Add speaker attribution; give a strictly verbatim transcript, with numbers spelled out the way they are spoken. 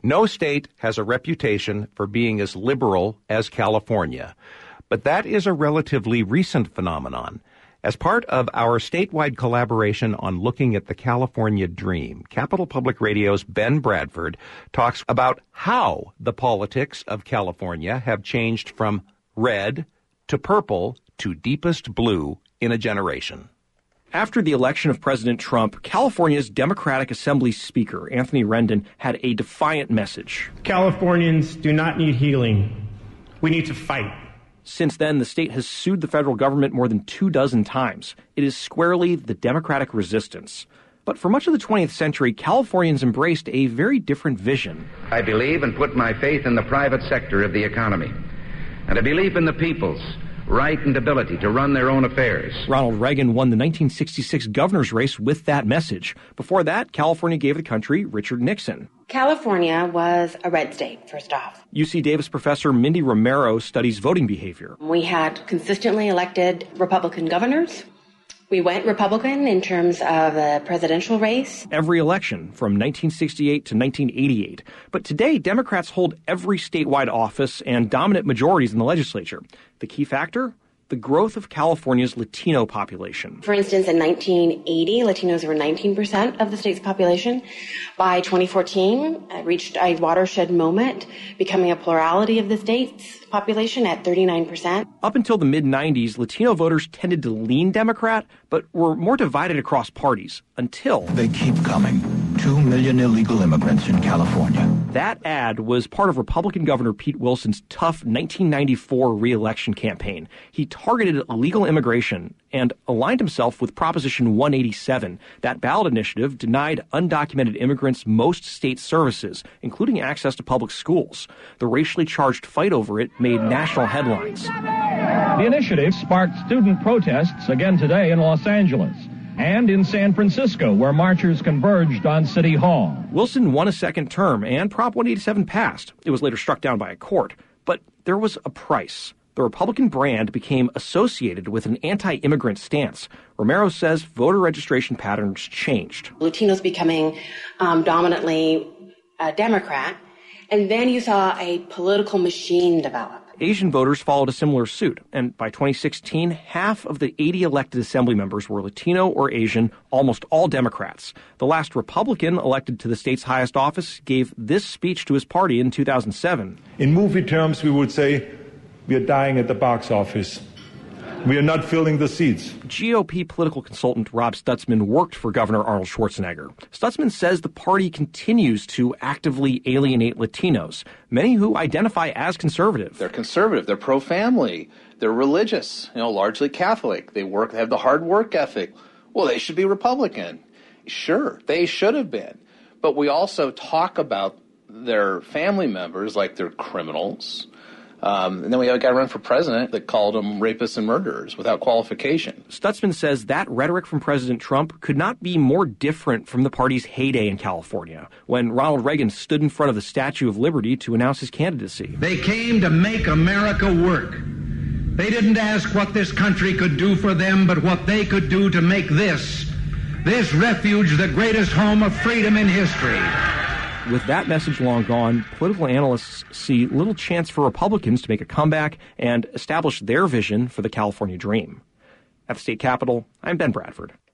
Speaker 1: No state has a reputation for being as liberal as California, but that is a relatively recent phenomenon. As part of our statewide collaboration on looking at the California dream, Capital Public Radio's Ben Bradford talks about how the politics of California have changed from red to purple to deepest blue in a generation.
Speaker 2: After the election of President Trump, California's Democratic Assembly Speaker, Anthony Rendon, had a defiant message.
Speaker 3: Californians do not need healing. We need to fight.
Speaker 2: Since then, the state has sued the federal government more than two dozen times. It is squarely the Democratic resistance. But for much of the twentieth century, Californians embraced a very different vision.
Speaker 4: I believe and put my faith in the private sector of the economy, and a belief in the people's right and ability to run their own affairs.
Speaker 2: Ronald Reagan won the nineteen sixty-six governor's race with that message. Before that, California gave the country Richard Nixon.
Speaker 5: California was a red state, first off.
Speaker 2: U C Davis professor Mindy Romero studies voting behavior.
Speaker 5: We had consistently elected Republican governors. We went Republican in terms of the presidential race.
Speaker 2: Every election from nineteen sixty-eight to nineteen eighty-eight. But today, Democrats hold every statewide office and dominant majorities in the legislature. The key factor? The growth of California's Latino population.
Speaker 5: For instance, in nineteen eighty, Latinos were nineteen percent of the state's population. By twenty fourteen, it reached a watershed moment, becoming a plurality of the state's population at thirty-nine percent.
Speaker 2: Up until the mid nineties, Latino voters tended to lean Democrat, but were more divided across parties until
Speaker 6: they keep coming. Two million illegal immigrants in California.
Speaker 2: That ad was part of Republican Governor Pete Wilson's tough nineteen ninety-four re-election campaign. He targeted illegal immigration and aligned himself with Proposition one eighty-seven. That ballot initiative denied undocumented immigrants most state services, including access to public schools. The racially charged fight over it made national headlines.
Speaker 7: The initiative sparked student protests again today in Los Angeles and in San Francisco, where marchers converged on City Hall.
Speaker 2: Wilson won a second term, and Prop one eighty-seven passed. It was later struck down by a court. But there was a price. The Republican brand became associated with an anti-immigrant stance. Romero says voter registration patterns changed.
Speaker 5: Latinos becoming um, dominantly a Democrat, and then you saw a political machine develop.
Speaker 2: Asian voters followed a similar suit, and by twenty sixteen, half of the eighty elected assembly members were Latino or Asian, almost all Democrats. The last Republican elected to the state's highest office gave this speech to his party in two thousand seven.
Speaker 8: In movie terms, we would say, we are dying at the box office. We are not filling the seats.
Speaker 2: G O P political consultant Rob Stutzman worked for Governor Arnold Schwarzenegger. Stutzman says the party continues to actively alienate Latinos, many who identify as conservative.
Speaker 9: They're conservative. They're pro-family. They're religious, you know, largely Catholic. They work, they have the hard work ethic. Well, they should be Republican. Sure, they should have been. But we also talk about their family members like they're criminals. Um, and then we have a guy run for president that called them rapists and murderers without qualification.
Speaker 2: Stutzman says that rhetoric from President Trump could not be more different from the party's heyday in California, when Ronald Reagan stood in front of the Statue of Liberty to announce his candidacy.
Speaker 10: They came to make America work. They didn't ask what this country could do for them, but what they could do to make this, this refuge the greatest home of freedom in history.
Speaker 2: With that message long gone, political analysts see little chance for Republicans to make a comeback and establish their vision for the California dream. At the state capitol, I'm Ben Bradford.